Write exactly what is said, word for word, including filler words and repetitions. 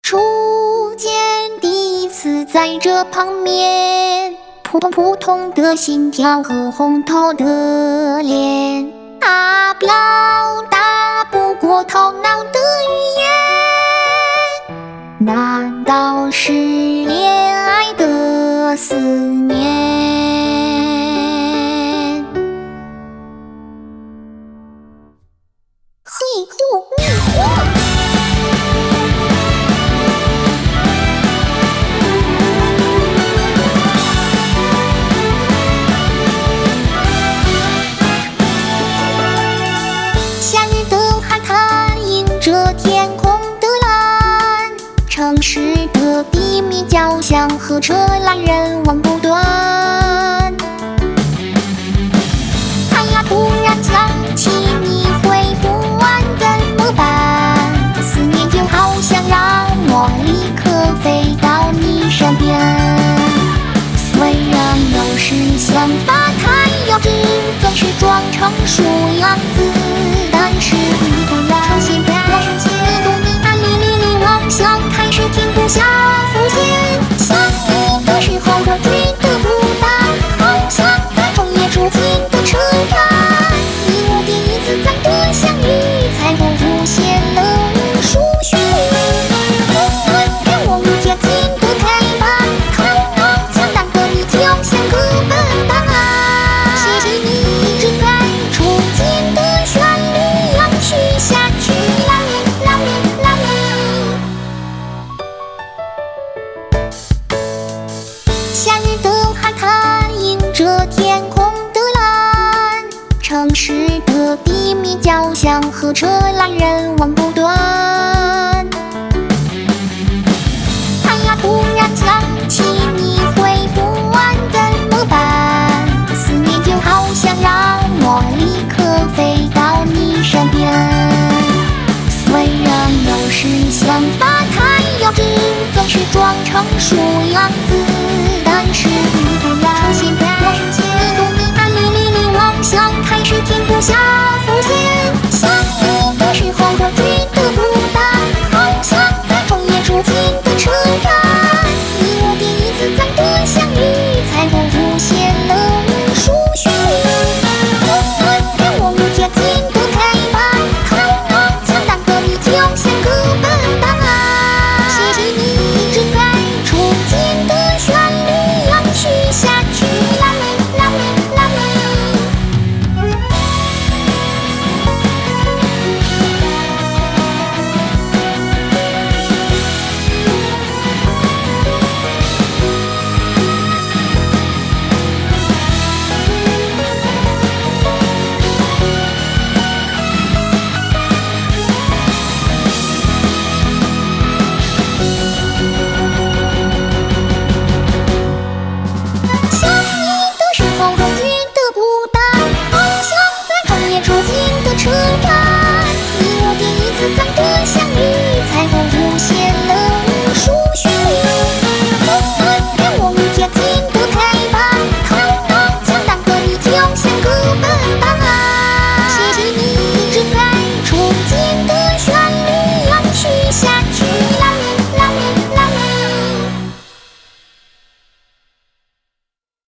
初见第一次在这旁边，扑通扑通的心跳和红透的脸，他表达不过头脑的语言，难道是恋爱的思念？嘿吼咪吼！天空的蓝，城市的地面交响和车来人往不断。哎呀，突然想起你会不完怎么办？思念就好像让我立刻飞到你身边。虽然有时想法太幼稚，总是装成熟样子，但是你突然出现在想开始停不下浮现，想你的时候我觉得孤单，好像在终夜出境的车站。你我第一次在这相遇，彩虹浮现了无数旋律，温暖给我无止境的陪伴，头脑简单的你就像个笨蛋。谢谢你一直在憧憬的旋律延续下去，啦啦啦啦啦。夏日的海滩映着天空的蓝，城市的地面交响和车来人往不断。哎呀，突然想起你会不完怎么办？思念就好像让我立刻飞到你身边。虽然有时想法太幼稚，总是装成熟样子，但是你突然出现在眼前，你的你爱里里里妄想开始停不下。